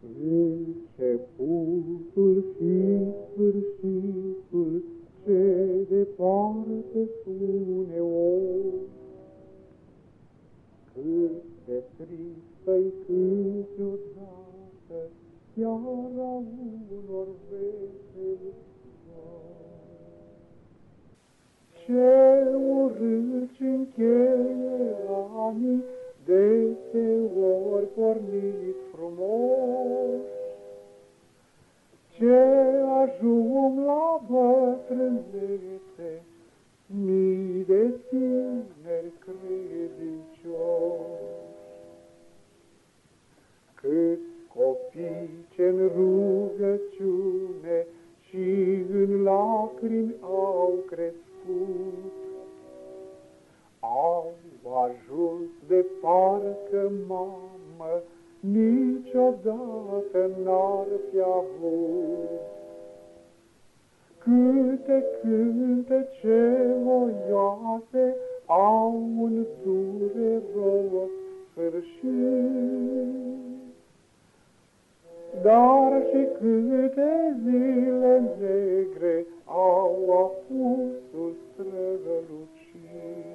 Începutul și sfârșitul, ce departe sune ori, cât de tristă-i câteodată seara unor veseli zori. Ce urâți încheie anii, deseori porniți frumos, ce ajung la bătrânețe, mii de tineri credincioși. Câți copii ce-n rugăciune și în lacrimi au crescut, au ajuns de parcă mamă niciodată n-ar fi avut. Câte cântece voioase au un dureros sfârșit, dar și câte zile negre au apusul strălucit.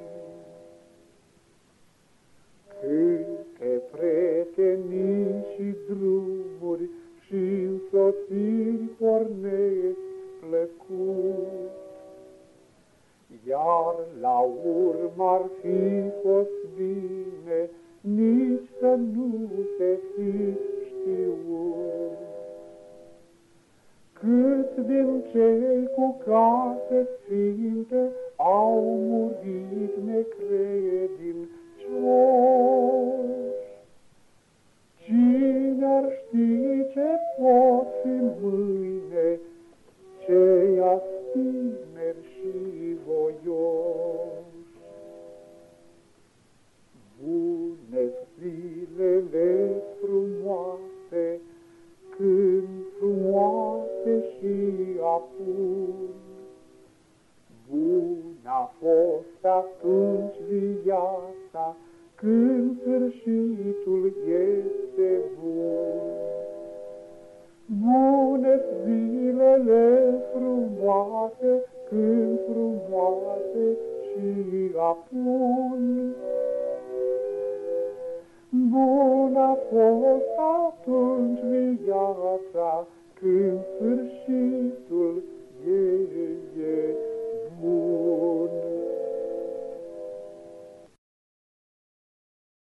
Câte prietenii și drumuri și însoțiri pornesc plăcut, iar la urmă ar fi fost bine nici să nu se fi știut. Câți din cei cu case sfinte au murit necredincioși, cine ar ști ce pot fi mâine, cei-a tineri și voioși. Bune zilele frumoase, când frumoase și apun, bun-a fost atunci viața, când sfârșitul este bun. Bune zilele frumoase, când frumoase și apun, bun a fost atunci viața, când sfârșitul